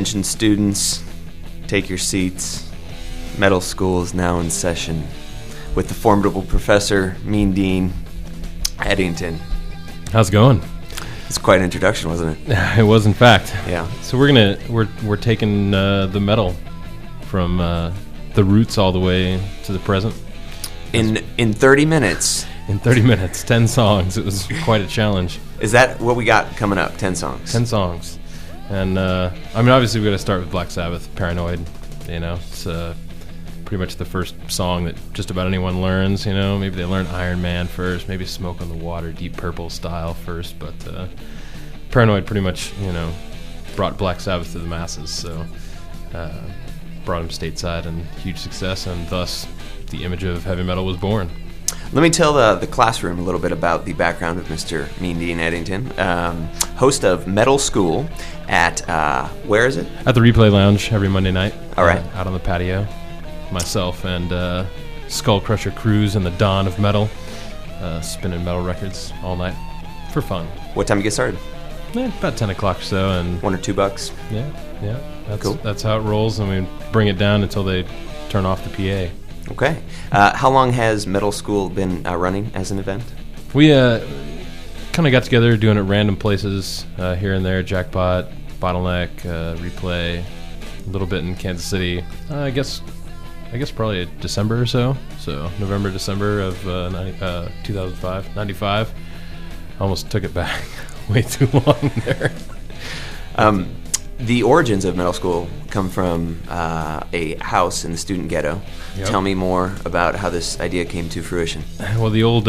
Attention students, take your seats. Metal School is now in session with the formidable Professor Mean Dean Eddington. How's it going? It's quite an introduction, wasn't it? It was, in fact. Yeah. So we're taking the metal from the roots all the way to the present. In 30 minutes. In 30 minutes, 10 songs. It was quite a challenge. Is that what we got coming up? 10 songs? 10 songs. And, obviously we got to start with Black Sabbath, Paranoid. It's pretty much the first song that just about anyone learns, Maybe they learn Iron Man first, maybe Smoke on the Water, Deep Purple style first, but Paranoid pretty much, brought Black Sabbath to the masses, so brought him stateside and huge success, and thus the image of heavy metal was born. Let me tell the classroom a little bit about the background of Mr. Mean Dean Eddington, host of Metal School at, where is it? At the Replay Lounge every Monday night. All right. Out on the patio. Myself and Skull Crusher Cruz and the Dawn of Metal, spinning metal records all night for fun. What time do you get started? About 10 o'clock or so. And $1 or $2? Yeah. That's cool. That's how it rolls, and we bring it down until they turn off the PA. Okay. How long has Metal School been running as an event? We kind of got together doing it random places here and there, Jackpot, Bottleneck, Replay, a little bit in Kansas City. I guess probably December or so. So November, December of 95. Almost took it back way too long there. The origins of Metal School come from a house in the student ghetto. Yep. Tell me more about how this idea came to fruition. Well, the old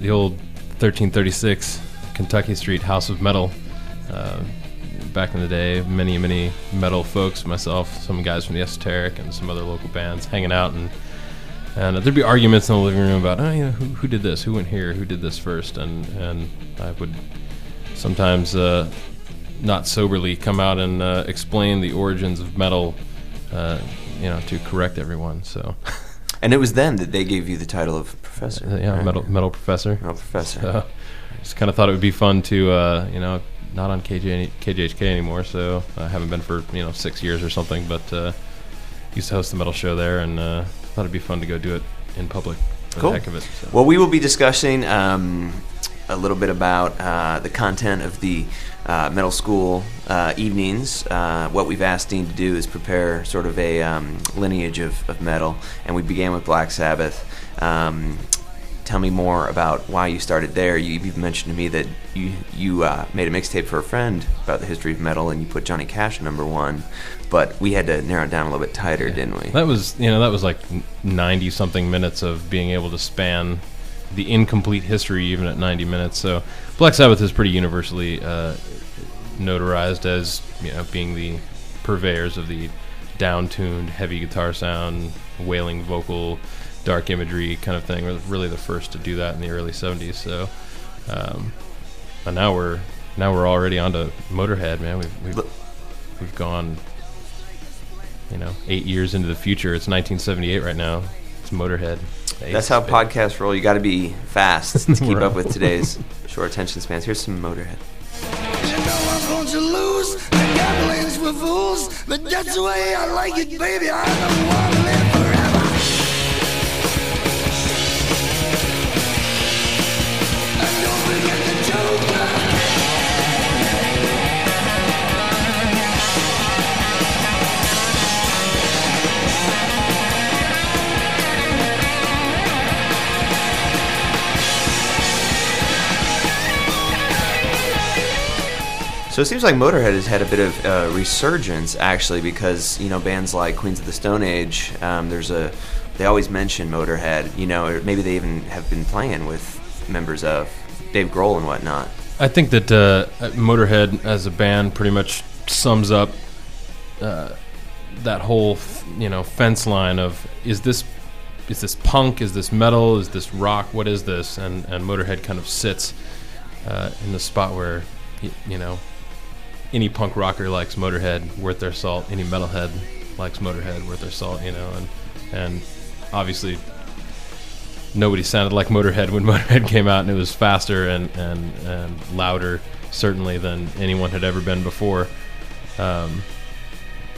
1336 Kentucky Street House of Metal. Back in the day, many metal folks, myself, some guys from the Esoteric, and some other local bands hanging out, and there'd be arguments in the living room about, who did this, who went here, who did this first, and I would sometimes not soberly come out and explain the origins of metal, to correct everyone. So, and it was then that they gave you the title of professor. Yeah, right? metal professor. Metal professor. So, just kind of thought it would be fun to, not on KJHK anymore. So I haven't been for 6 years or something, but used to host the metal show there, and thought it'd be fun to go do it in public for Cool. the heck of it. So. Well, we will be discussing a little bit about the content of the Metal School evenings. What we've asked Dean to do is prepare sort of a lineage of metal, and we began with Black Sabbath. Tell me more about why you started there. You've mentioned to me that you made a mixtape for a friend about the history of metal, and you put Johnny Cash number one, but we had to narrow it down a little bit tighter, didn't we? That was like 90 something minutes of being able to span the incomplete history even at 90 minutes. So Black Sabbath is pretty universally notarized as being the purveyors of the down-tuned heavy guitar sound, wailing vocal, dark imagery kind of thing. We're really the first to do that in the early 70s. So and now we're already onto Motorhead, man. We've gone 8 years into the future. It's 1978 right now. It's Motorhead. That's how podcasts roll. You got to be fast to keep up with today's short attention spans. Here's some Motorhead. I'm going to lose. The gamblings were fools, but that's the way I like it, baby. I don't want to live forever. And don't forget the Joker. So it seems like Motorhead has had a bit of resurgence, actually, because bands like Queens of the Stone Age, they always mention Motorhead, or maybe they even have been playing with members of Dave Grohl and whatnot. I think that Motorhead as a band pretty much sums up that whole fence line of is this punk, is this metal, is this rock, what is this? And Motorhead kind of sits in the spot where any punk rocker likes Motorhead, worth their salt. Any metalhead likes Motorhead, worth their salt. And obviously nobody sounded like Motorhead when Motorhead came out, and it was faster and louder certainly than anyone had ever been before.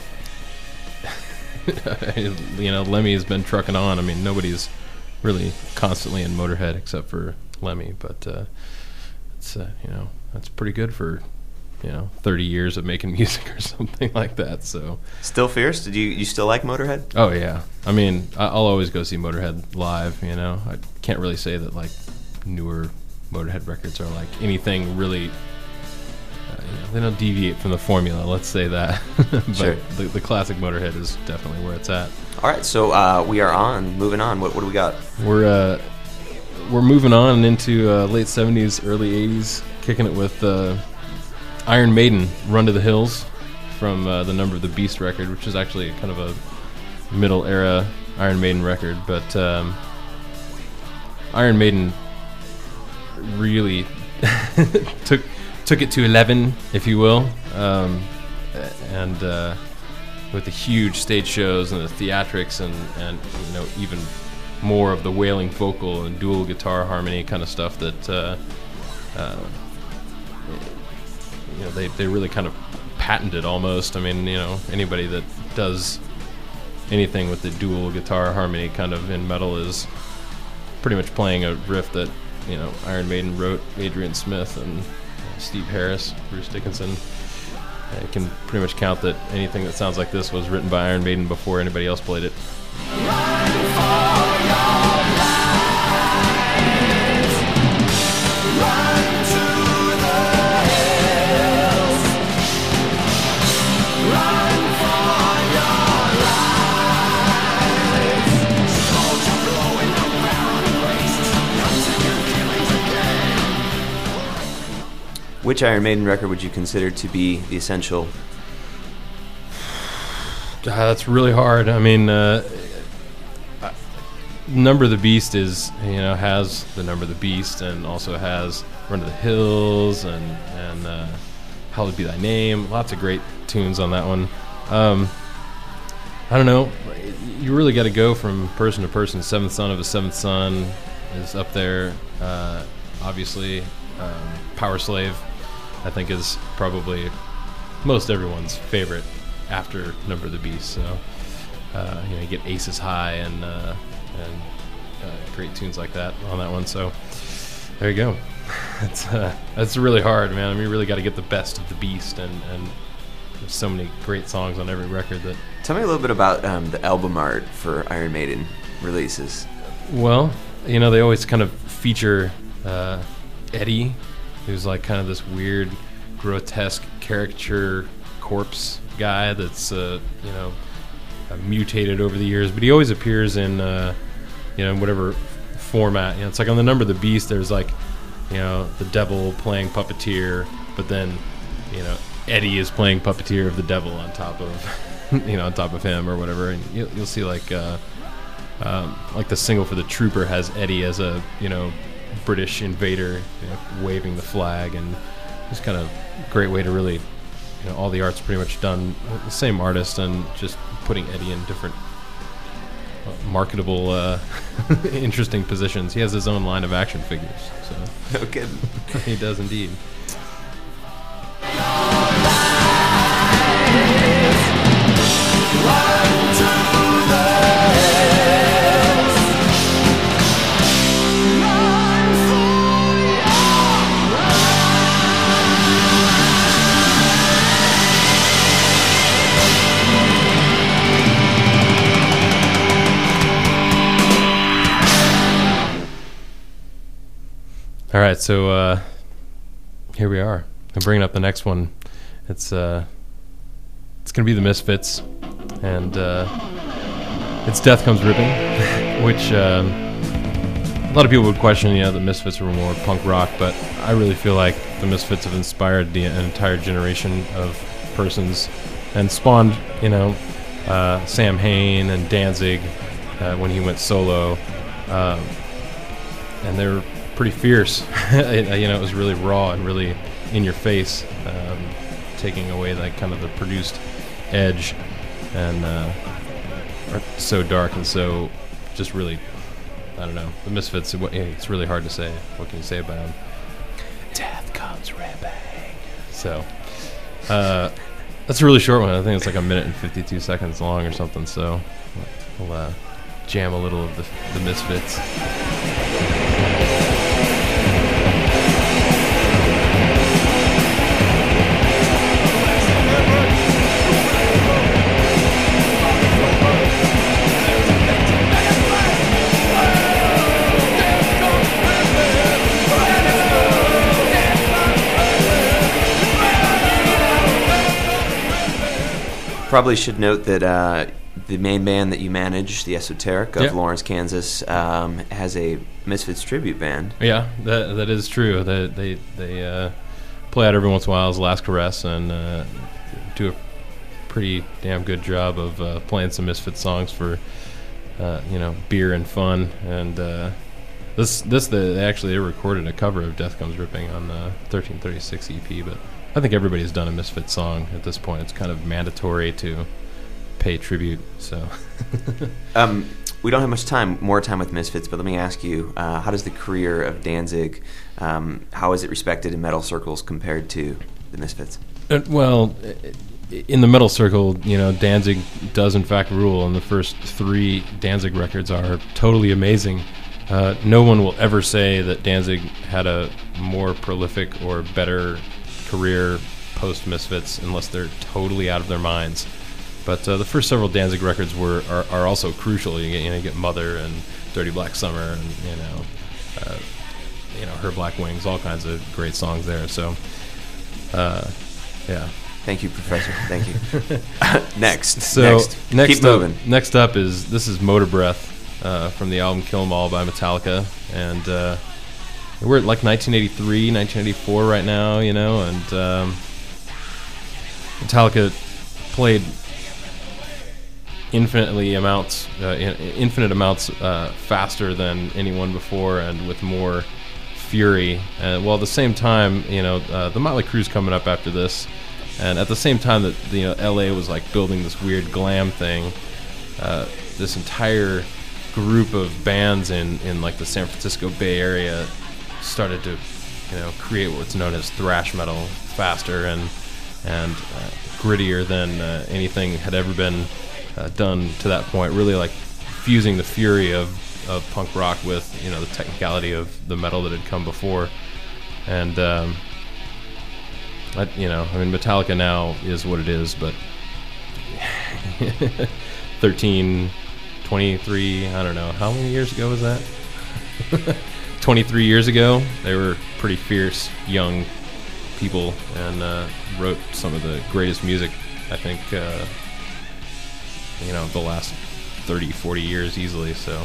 Lemmy has been trucking on. I mean, nobody's really constantly in Motorhead except for Lemmy, but it's that's pretty good for 30 years of making music or something like that. So Still fierce? Did you still like Motorhead? oh yeah, I mean, I'll always go see Motorhead live. I can't really say that like newer Motorhead records are like anything really. They don't deviate from the formula. Let's say that. But Sure. the classic Motorhead is definitely where it's at. All right, so we are moving on. What do we got? We're moving on into late 70s, early 80s, kicking it with Iron Maiden, Run to the Hills, from the Number of the Beast record, which is actually kind of a middle era Iron Maiden record. But Iron Maiden really took it to 11, if you will, and with the huge stage shows and the theatrics and even more of the wailing vocal and dual guitar harmony kind of stuff that they really kind of patented almost. I mean, anybody that does anything with the dual guitar harmony kind of in metal is pretty much playing a riff that Iron Maiden wrote. Adrian Smith and Steve Harris, Bruce Dickinson. You can pretty much count that anything that sounds like this was written by Iron Maiden before anybody else played it. Which Iron Maiden record would you consider to be the essential? That's really hard. I mean, Number of the Beast has the Number of the Beast, and also has Run to the Hills and Hallowed Be Thy Name. Lots of great tunes on that one. I don't know. You really got to go from person to person. Seventh Son of a Seventh Son is up there. Obviously, Power Slave, I think, is probably most everyone's favorite after Number of the Beast. So you get Aces High and great tunes like that on that one. So there you go. That's really hard, man. I mean, you really got to get the best of the Beast, and there's so many great songs on every record. That Tell me a little bit about the album art for Iron Maiden releases. Well, they always kind of feature Eddie, who's like kind of this weird, grotesque caricature corpse guy that's mutated over the years, but he always appears in whatever format. It's like on the Number of the Beast, there's like the devil playing puppeteer, but then Eddie is playing puppeteer of the devil on top of on top of him or whatever, and you'll see like the single for the Trooper has Eddie as a British invader waving the flag, and it's kind of a great way to really all the art's pretty much done with the same artist, and just putting Eddie in different marketable interesting positions. He has his own line of action figures, so No kidding. he does indeed. All right, so here we are. I'm bringing up the next one. It's going to be the Misfits, and it's Death Comes Ripping, which a lot of people would question, the Misfits were more punk rock, but I really feel like the Misfits have inspired an entire generation of persons and spawned, Sam Hain and Danzig when he went solo, and they're pretty fierce. It was really raw and really in your face, taking away like kind of the produced edge, and so dark and so just really, I don't know. The Misfits, it's really hard to say. What can you say about them? Death comes ripping. So, That's a really short one. I think it's like 1 minute and 52 seconds long or something. So we'll jam a little of the Misfits. Probably should note that the main band that you manage, the Esoteric of Yeah. Lawrence, Kansas, has a Misfits tribute band. Yeah, that is true. They play out every once in a while as Last Caress and do a pretty damn good job of playing some Misfits songs for beer and fun. And they recorded a cover of Death Comes Ripping on the 1336 EP, but I think everybody's done a Misfits song at this point. It's kind of mandatory to pay tribute. So We don't have more time with Misfits, but let me ask you, how does the career of Danzig, how is it respected in metal circles compared to the Misfits? Well, in the metal circle, Danzig does in fact rule, and the first 3 Danzig records are totally amazing. No one will ever say that Danzig had a more prolific or better career post-Misfits unless they're totally out of their minds. But the first several Danzig records are also crucial. You get Mother and Dirty Black Summer and Her Black Wings, all kinds of great songs there. So, yeah. Thank you, Professor. Thank you. Next. Keep Keep moving. Next up is Motor Breath from the album Kill 'Em All by Metallica, and we're at like 1983, 1984 right now, and Metallica played infinite amounts faster than anyone before and with more fury. While at the same time, the Motley Crue's coming up after this, and at the same time that LA was like building this weird glam thing, this entire group of bands in like the San Francisco Bay Area started to create what's known as thrash metal, faster and grittier than anything had ever been done to that point, really like fusing the fury of punk rock with the technicality of the metal that had come before. And Metallica now is what it is, but 13, 23, I don't know, how many years ago was that? 23 years ago, they were pretty fierce young people and wrote some of the greatest music, I think, the last 30, 40 years easily, so.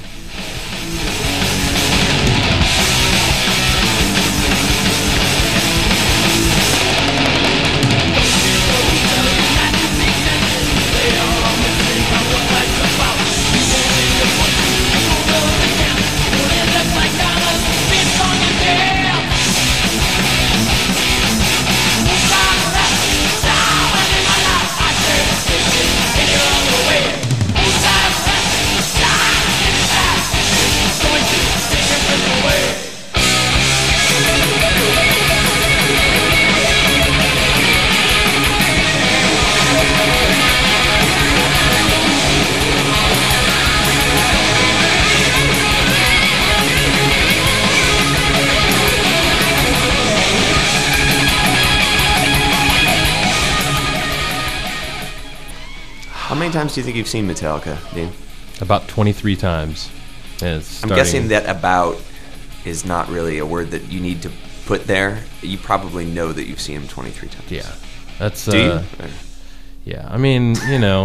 How many times do you think you've seen Metallica, Dean? About 23 times. I'm guessing that "about" is not really a word that you need to put there. You probably know that you've seen him 23 times. Yeah, that's. Do you? Yeah, I mean,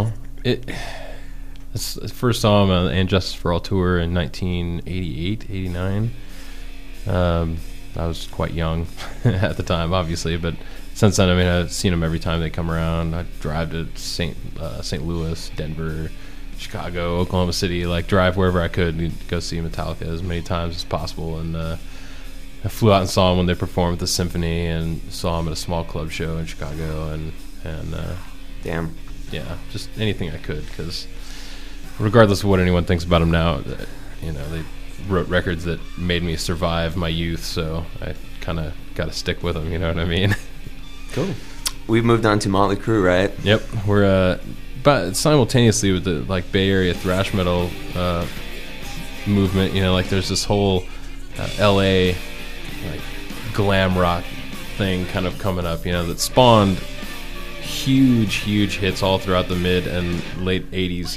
first saw him on And Justice for All tour in 1988, 89. I was quite young at the time, obviously, but since then, I've seen them every time they come around. I drive to St. Louis, Denver, Chicago, Oklahoma City, drive wherever I could and go see Metallica as many times as possible. And I flew out and saw them when they performed at the Symphony, and saw them at a small club show in Chicago, and Damn. Yeah, just anything I could, because regardless of what anyone thinks about them now, they wrote records that made me survive my youth, so I kind of got to stick with them, you know what I mean? Cool. we've moved on to Motley Crue, right? Yep, we're but simultaneously with the like Bay Area thrash metal movement. You know, like there's this whole L.A. like glam rock thing kind of coming up. You know, that spawned huge hits all throughout the mid and late '80s.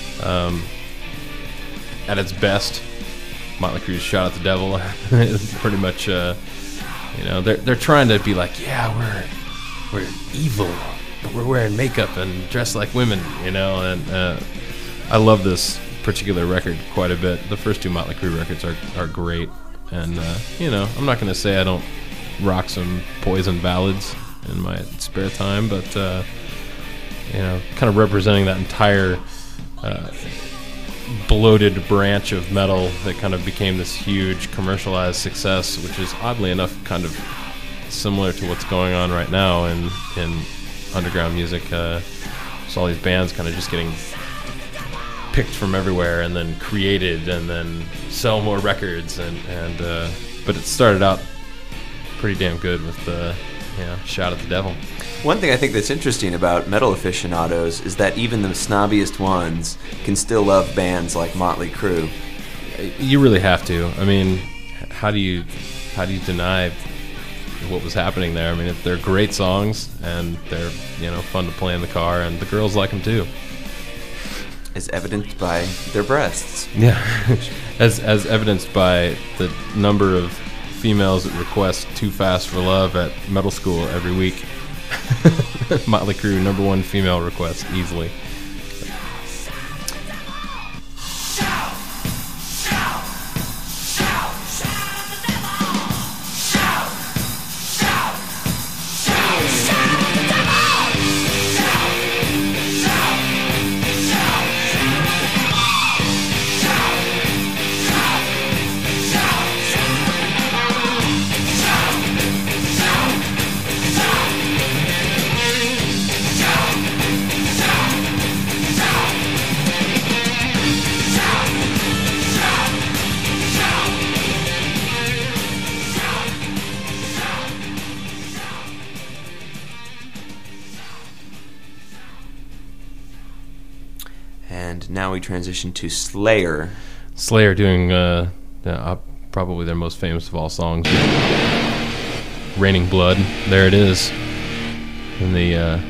At its best, Motley Crue's "Shout at the Devil" is pretty much, you know, they're trying to be like, yeah, we're evil, but we're wearing makeup and dressed like women, you know. And I love this particular record quite a bit. The first two Motley Crue records are great, and you know, I'm not going to say I don't rock some Poison ballads in my spare time, but you know, kind of representing that entire bloated branch of metal that kind of became this huge commercialized success, which is oddly enough kind of similar to what's going on right now in underground music. So all these bands kind of just getting picked from everywhere and then created and then sell more records, and but it started out pretty damn good with you know, "Shout at the Devil." One thing I think that's interesting about metal aficionados is that even the snobbiest ones can still love bands like Motley Crue. You really have to. I mean, how do you deny what was happening there? I mean, they're great songs and they're, you know, fun to play in the car, and the girls like them too. As evidenced by their breasts. Yeah, as evidenced by the number of females that request "Too Fast for Love" at metal school every week. Motley Crue, #1 female request, easily. And now we transition to Slayer. Slayer doing probably their most famous of all songs, "Raining Blood." There it is, and the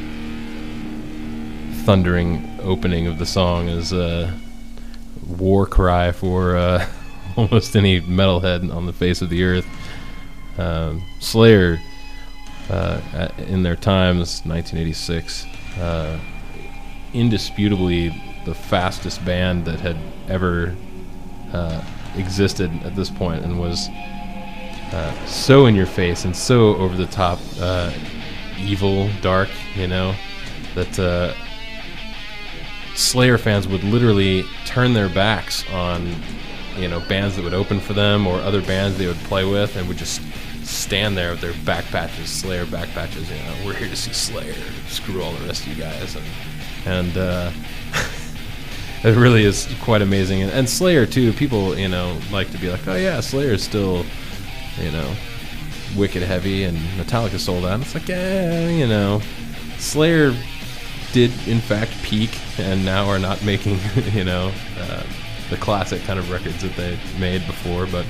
thundering opening of the song is a war cry for almost any metalhead on the face of the earth. Slayer, in their times, 1986, indisputably the fastest band that had ever existed at this point, and was so in your face and so over the top, evil, dark, you know, that Slayer fans would literally turn their backs on, you know, bands that would open for them or other bands they would play with, and would just stand there with their back patches, Slayer back patches, you know, "We're here to see Slayer, screw all the rest of you guys." And it really is quite amazing. And Slayer too, people, you know, like to be like, "Oh yeah, Slayer's still, you know, wicked heavy, and Metallica sold out." And it's like, yeah, you know, Slayer did in fact peak, and now are not making, you know, the classic kind of records that they made before. But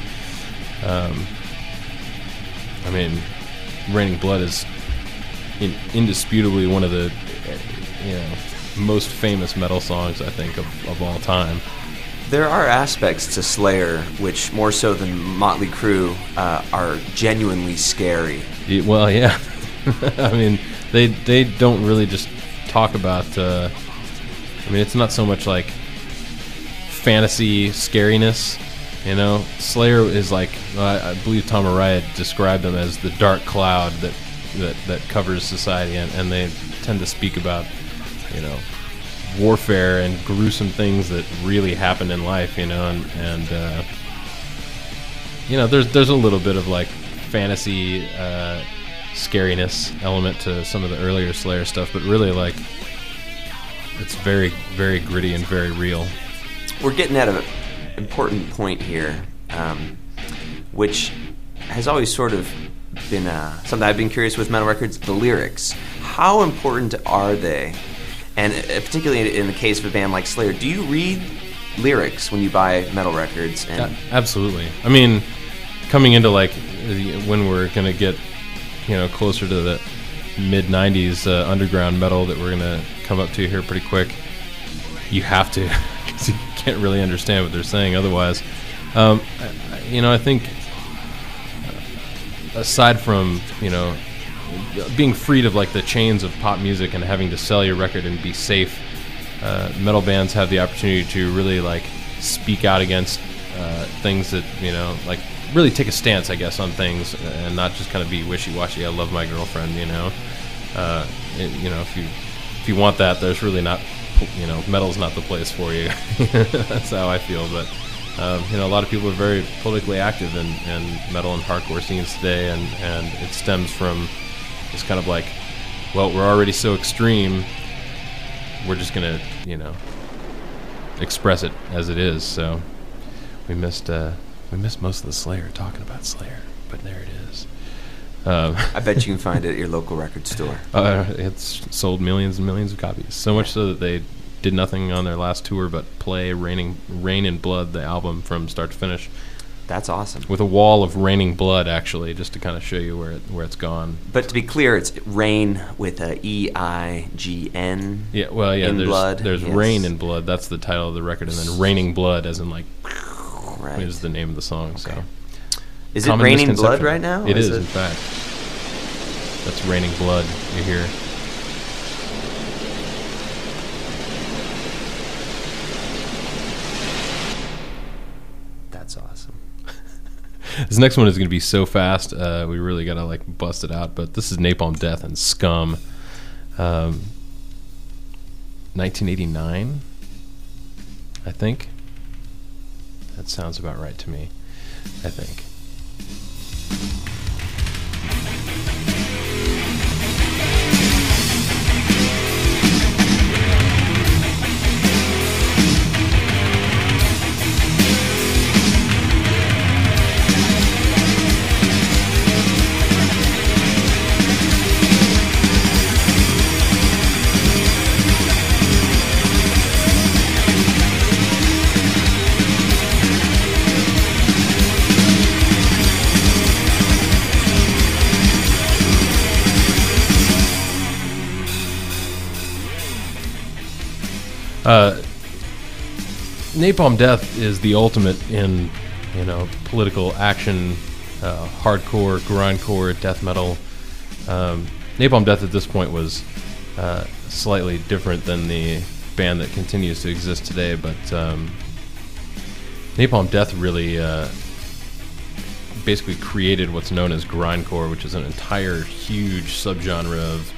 I mean, "Raining Blood" is indisputably one of the, you know, most famous metal songs, I think, of all time. There are aspects to Slayer which, more so than Motley Crue, are genuinely scary. Well, yeah. I mean, they don't really just talk about, I mean, it's not so much like fantasy scariness, you know. Slayer is like, I believe Tom Araya described them as the dark cloud that covers society, and they tend to speak about, you know, warfare and gruesome things that really happen in life, you know, and you know, there's a little bit of like fantasy scariness element to some of the earlier Slayer stuff, but really, like, it's very, very gritty and very real. We're getting at an important point here, which has always sort of been something I've been curious with metal records. The lyrics, how important are they? And particularly in the case of a band like Slayer, do you read lyrics when you buy metal records? And absolutely. I mean, coming into like when we're gonna get closer to the mid '90s underground metal that we're gonna come up to here pretty quick, you have to, because you can't really understand what they're saying otherwise. I think aside from being freed of like the chains of pop music and having to sell your record and be safe, metal bands have the opportunity to really like speak out against things that like really take a stance, I guess, on things and not just kind of be wishy-washy. I love my girlfriend, if you want that, there's really not, metal's not the place for you. That's how I feel. But a lot of people are very politically active in metal and hardcore scenes today, and it stems from just kind of like, well, we're already so extreme, we're just gonna express it as it is. So we missed most of the Slayer talking about Slayer, but there it is. I bet you can find it at your local record store. It's sold millions and millions of copies. So much so that they did nothing on their last tour but play Rain in Blood, the album from start to finish. That's awesome. With a wall of Raining Blood, actually, just to kind of show you where it's gone. But to be clear, it's Rain with a EIGN. Yeah, well, yeah. There's yes. Rain in Blood. That's the title of the record, and then Raining Blood, as in like, right, is the name of the song. Okay. So. Is it Raining Blood right now? It is, in fact. That's Raining Blood you hear. That's awesome. This next one is going to be so fast, we really got to like bust it out. But this is Napalm Death and Scum. 1989, I think. That sounds about right to me, I think. Napalm Death is the ultimate in, political action, hardcore, grindcore, death metal. Napalm Death at this point was slightly different than the band that continues to exist today, but Napalm Death really basically created what's known as grindcore, which is an entire huge subgenre of.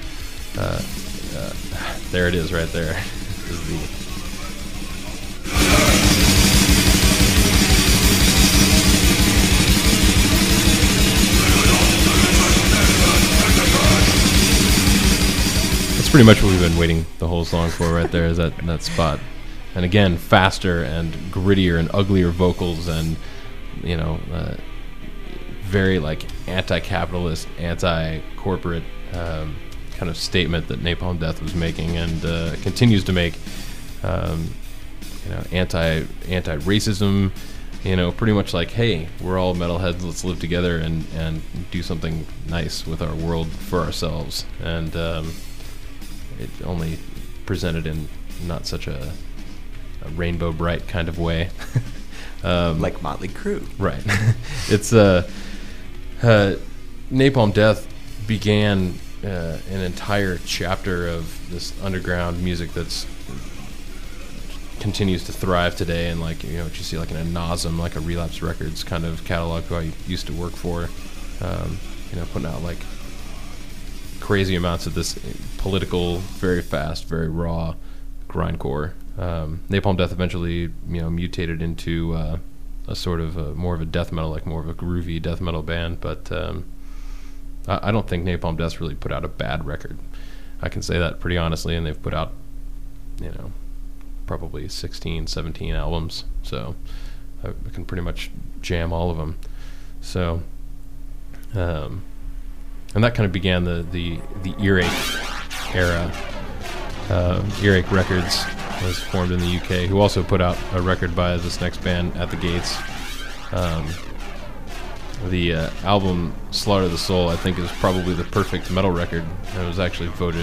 There it is, right there. This is the. That's pretty much what we've been waiting the whole song for, right there, is that spot. And again, faster and grittier and uglier vocals, and very like anti-capitalist, anti-corporate kind of statement that Napalm Death was making, and continues to make. Anti-racism. Pretty much like, hey, we're all metalheads, let's live together and do something nice with our world for ourselves. And it only presented in not such a rainbow bright kind of way. Like Motley Crue. Right. It's Napalm Death began an entire chapter of this underground music that's continues to thrive today, and like what you see like in a Nasum, like a Relapse Records kind of catalog, who I used to work for, putting out like crazy amounts of this political, very fast, very raw grindcore. Napalm Death eventually mutated into a sort of more of a death metal, like more of a groovy death metal band, but I don't think Napalm Death really put out a bad record. I can say that pretty honestly, and they've put out probably 16, 17 albums, so I can pretty much jam all of them. So and that kind of began the Earache era. Earache Records was formed in the UK, who also put out a record by this next band, At the Gates. The album Slaughter the Soul, I think, is probably the perfect metal record. It was actually voted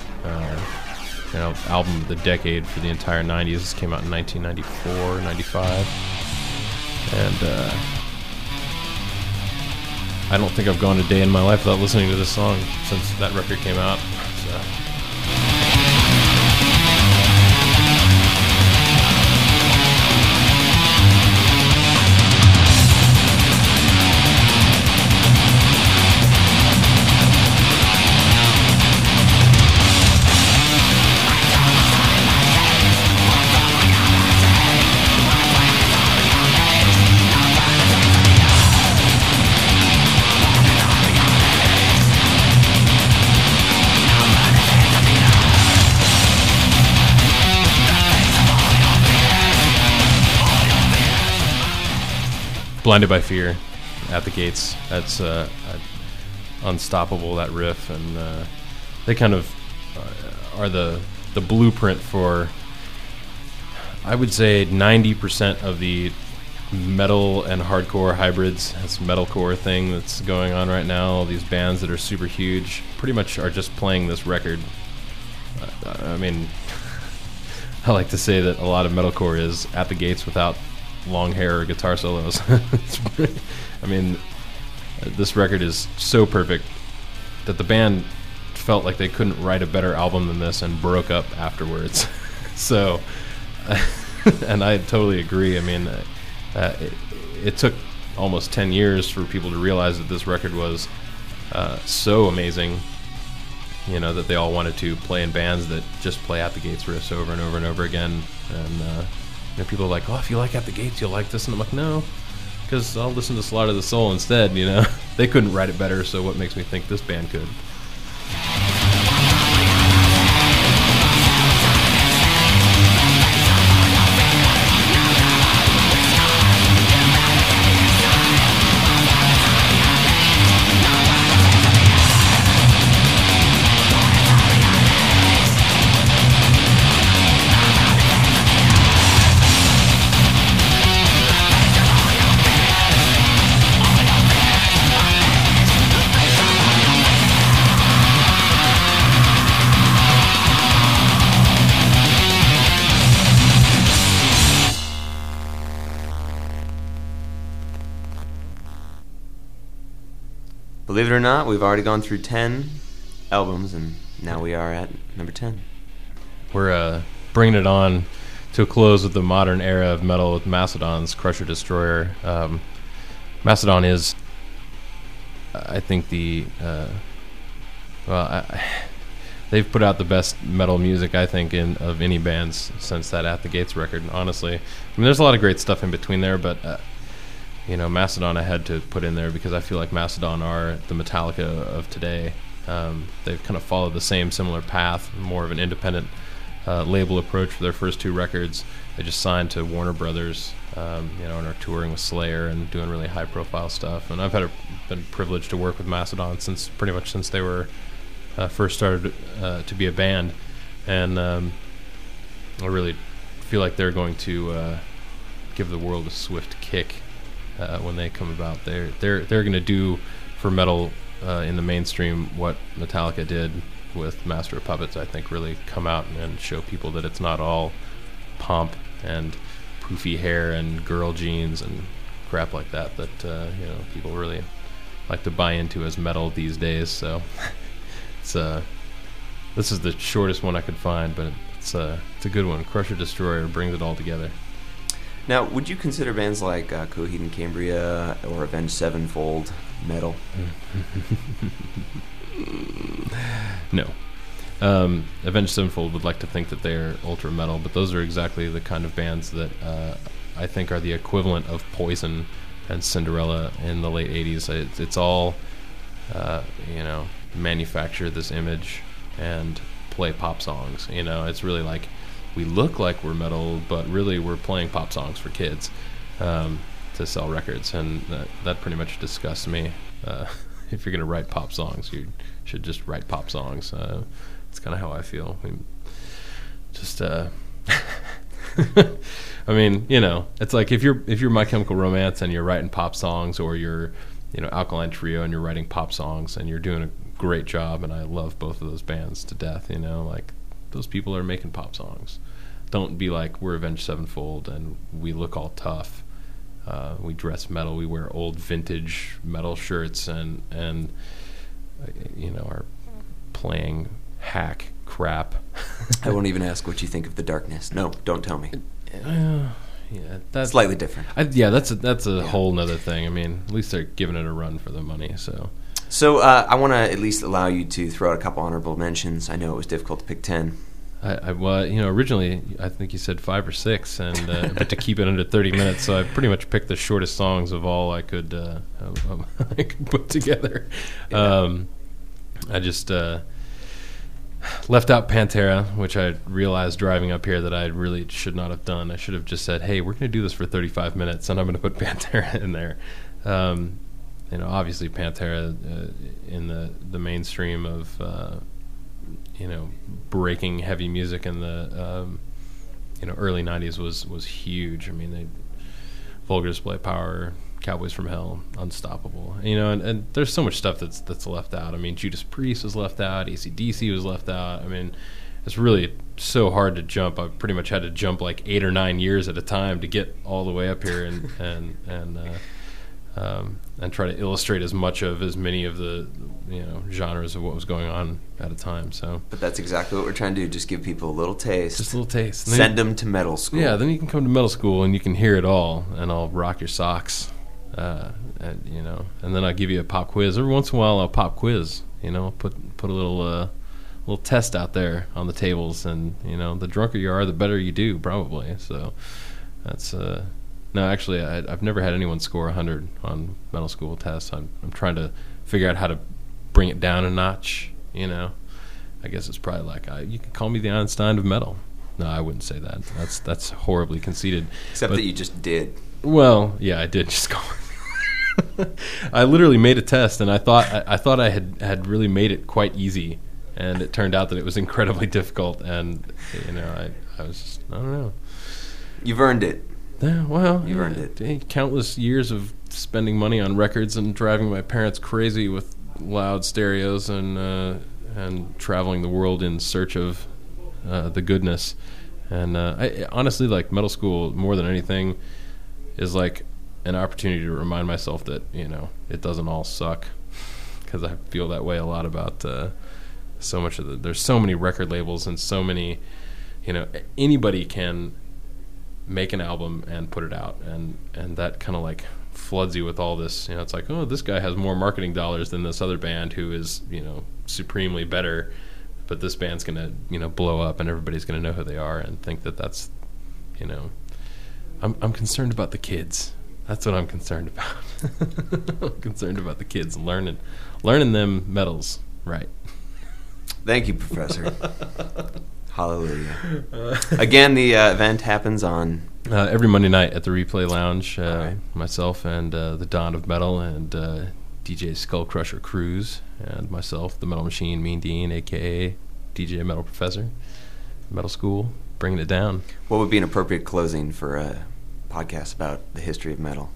album of the decade for the entire 90s. This came out in 1994, 95. And I don't think I've gone a day in my life without listening to this song since that record came out. So. Blinded by Fear, At the Gates. That's unstoppable, that riff, and they kind of are the blueprint for, I would say, 90% of the metal and hardcore hybrids. This metalcore thing that's going on right now. All these bands that are super huge pretty much are just playing this record. I mean, I like to say that a lot of metalcore is At the Gates without long hair or guitar solos. I mean, this record is so perfect that the band felt like they couldn't write a better album than this and broke up afterwards. So, and I totally agree. I mean, it took almost 10 years for people to realize that this record was so amazing, you know, that they all wanted to play in bands that just play At the Gates riffs over and over and over again. And people are like, oh, if you like At the Gates, you'll like this. And I'm like, no, because I'll listen to Slaughter the Soul instead, you know. They couldn't write it better, so what makes me think this band could? Believe it or not, we've already gone through 10 albums, and now we are at number 10. We're bringing it on to a close with the modern era of metal with Mastodon's Crusher Destroyer. Mastodon is, I think, they've put out the best metal music, I think, of any bands since that At the Gates record, honestly. I mean, there's a lot of great stuff in between there, but Mastodon I had to put in there because I feel like Mastodon are the Metallica of today. They've kind of followed the same similar path, more of an independent label approach for their first two records. They just signed to Warner Brothers, and are touring with Slayer and doing really high-profile stuff. And I've been privileged to work with Mastodon pretty much since they were first started to be a band, and I really feel like they're going to give the world a swift kick. When they come about, they're going to do for metal in the mainstream what Metallica did with Master of Puppets. I think really come out and show people that it's not all pomp and poofy hair and girl jeans and crap like that people really like to buy into as metal these days. So this is the shortest one I could find, but it's a good one. Crusher Destroyer brings it all together. Now, would you consider bands like Coheed and Cambria or Avenged Sevenfold metal? No. Avenged Sevenfold would like to think that they're ultra metal, but those are exactly the kind of bands that I think are the equivalent of Poison and Cinderella in the late 80s. It's all, manufacture this image and play pop songs. It's really like, we look like we're metal, but really we're playing pop songs for kids to sell records, and that pretty much disgusts me. if you're going to write pop songs, you should just write pop songs. It's kind of how I feel. I mean, just I mean, it's like if you're My Chemical Romance and you're writing pop songs, or you're Alkaline Trio and you're writing pop songs, and you're doing a great job, and I love both of those bands to death. Like those people are making pop songs. Don't be like, we're Avenged Sevenfold and we look all tough. We dress metal. We wear old vintage metal shirts and are playing hack crap. I won't even ask what you think of The Darkness. No, don't tell me. Yeah, that's slightly different. That's a whole nother thing. I mean, at least they're giving it a run for the money. So I want to at least allow you to throw out a couple honorable mentions. I know it was difficult to pick 10. Originally I think you said 5 or 6, and but to keep it under 30 minutes, so I pretty much picked the shortest songs of all I could I could put together. Yeah. I just left out Pantera, which I realized driving up here that I really should not have done. I should have just said, hey, we're going to do this for 35 minutes, and I'm going to put Pantera in there. Obviously Pantera in the mainstream of breaking heavy music in the early 90s was huge. I mean, Vulgar Display of Power, Cowboys from Hell, Unstoppable, and there's so much stuff that's left out. I mean, Judas Priest was left out, AC/DC was left out. I mean, it's really so hard to jump. I pretty much had to jump like 8 or 9 years at a time to get all the way up here and try to illustrate as many of the genres of what was going on at a time. But that's exactly what we're trying to do. Just give people a little taste. Just a little taste. Send them to metal school. Yeah, then you can come to metal school and you can hear it all, and I'll rock your socks. And then I'll give you a pop quiz. Every once in a while, I'll pop quiz. Put a little test out there on the tables, and the drunker you are, the better you do, probably. So that's. No, actually, I've never had anyone score 100 on metal school tests. I'm trying to figure out how to bring it down a notch. I guess it's probably like you could call me the Einstein of metal. No, I wouldn't say that. That's horribly conceited. Except that you just did. Well, yeah, I did just call. I literally made a test, and I thought I had really made it quite easy, and it turned out that it was incredibly difficult. And I was just, I don't know. You've earned it. Well, you've earned it. Countless years of spending money on records and driving my parents crazy with loud stereos and traveling the world in search of the goodness. And I honestly, like, metal school more than anything is like an opportunity to remind myself that it doesn't all suck, because I feel that way a lot about so much of there's so many record labels and so many anybody can make an album and put it out, and that kind of like floods you with all this. It's like, oh, this guy has more marketing dollars than this other band who is supremely better, but this band's gonna blow up and everybody's gonna know who they are and think that's I'm concerned about the kids. That's what I'm concerned about. I'm concerned about the kids learning them metals right. Thank you, Professor. Hallelujah. Again, the event happens on every Monday night at the Replay Lounge. Right. Myself and the Dawn of Metal and DJ Skull Crusher Cruz and myself, the Metal Machine, Mean Dean, a.k.a. DJ Metal Professor, Metal School, bringing it down. What would be an appropriate closing for a podcast about the history of metal?